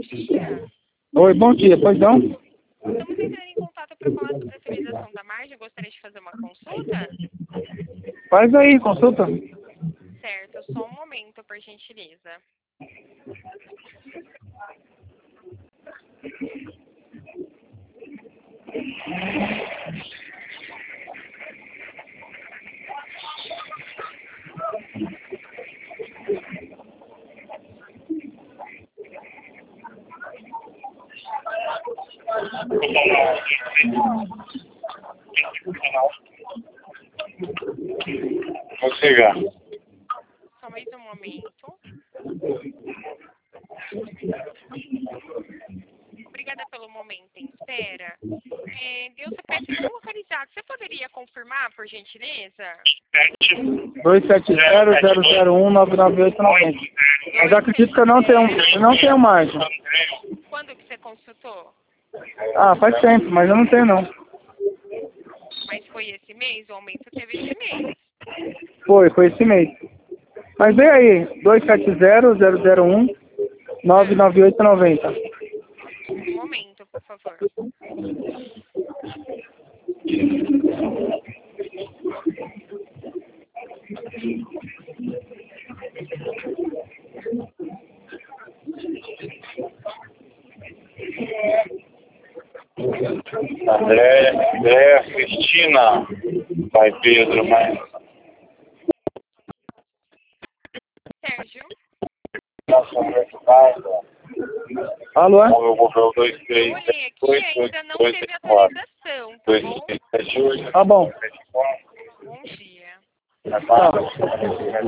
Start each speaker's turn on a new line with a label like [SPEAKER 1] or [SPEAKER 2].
[SPEAKER 1] dia.
[SPEAKER 2] Oi, bom dia, pois não?
[SPEAKER 1] Estamos entrando em contato para falar sobre a atualização da margem. Gostaria de fazer uma consulta?
[SPEAKER 2] Faz aí, consulta.
[SPEAKER 1] Certo, só um momento, por gentileza.
[SPEAKER 3] Vou chegar.
[SPEAKER 1] Só mais um momento. Obrigada pelo momento em espera. Deu CPF não localizado. Você poderia confirmar, por gentileza?
[SPEAKER 2] 270-001-99890. Mas acredito que eu não tenho margem.
[SPEAKER 1] Quando que você consultou?
[SPEAKER 2] Ah, faz tempo, mas eu não tenho não.
[SPEAKER 1] Mas foi esse mês? O aumento teve esse mês.
[SPEAKER 2] Foi esse mês. Mas vem aí, 270-001-99890.
[SPEAKER 1] Um momento, por favor.
[SPEAKER 3] Andréia Cristina. Vai, Pedro, mas...
[SPEAKER 1] Sérgio?
[SPEAKER 2] Alô?
[SPEAKER 3] Eu vou ver o 23.
[SPEAKER 1] Olhei aqui, ainda não teve atualização, tá bom?
[SPEAKER 3] 2378.
[SPEAKER 2] Tá bom.
[SPEAKER 1] Bom dia.
[SPEAKER 2] Tá.